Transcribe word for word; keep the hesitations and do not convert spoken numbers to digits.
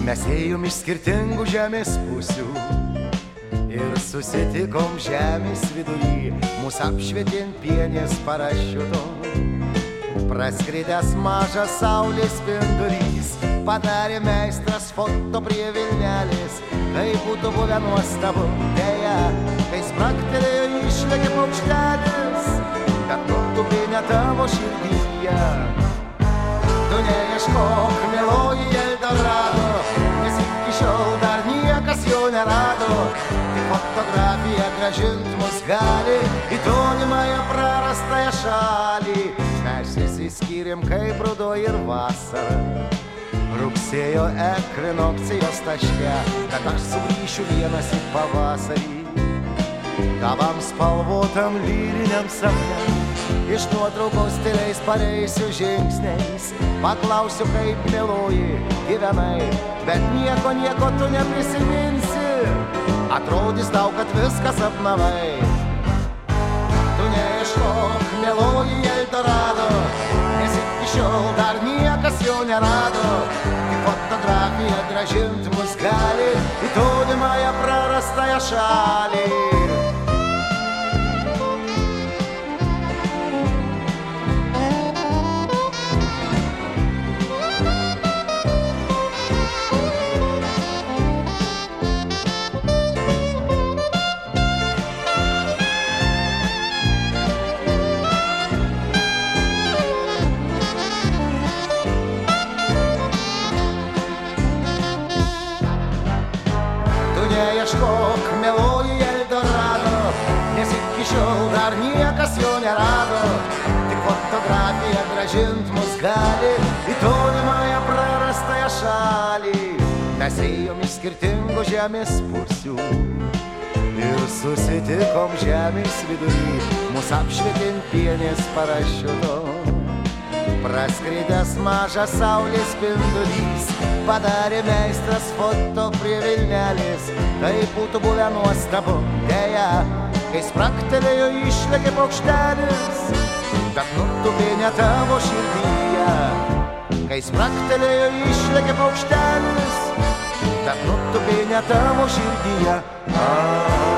Mes ėjom iš skirtingų žemės pusių ir susitikom žemės vidury. Mūsų apšvietė pienės parašiuto, praskridęs mažas saulės spindulys. Padarė meistras foto prie vilnelės, tai būtų buvę nuostabu. Deja, kai spragtelėjo išlėkė paukštelis, bet nutupė ne tavo širdyje. Tu neieškok, mieloji Eldorado, nes iki šiol dar niekas jo nerado. Tik fotografija grąžint mus gali į tolimąją prarastąją šalį. Mes išsiskyrėm kaip ruduo ir vasara, rugsėjo ekvinokcijos taške, kad aš sugrįšiu vienas į pavasarį, tavam spalvotam lyriniam sapne. Iš nuotraukos tyliais pareisiu žingsniais, paklausiu, kaip mieloji gyvenai, bet nieko, nieko tu neprisiminsi. Atrodys tau, kad viską sapnavai. Tu neieškok, mieloji Eldorado, nes iki šiol dar niekas jo nerado. Tik fotografija grąžint mus gali į tolimąją prarastąją šalį. Neieškok, mieloji Eldorado, nes iki šiol dar niekas jo nerado. Tik fotografija grąžint mus gali į tolimąją prarastąją šalį. Mes ėjom iš skirtingų žemės pusių ir susitikom žemės vidury. Mūsų apšvietė pienės parašiuto, praskridęs mažas saulės spindulys. Padarė meistras foto prie vilnelės, tai būtų buvę nuostabu. Deja, kai spragtelėjo išlėkė paukštelis, bet nutupė ne tavo širdyje. Kai spragtelėjo išlėkė paukštelis, bet nutupė ne tavo širdyje.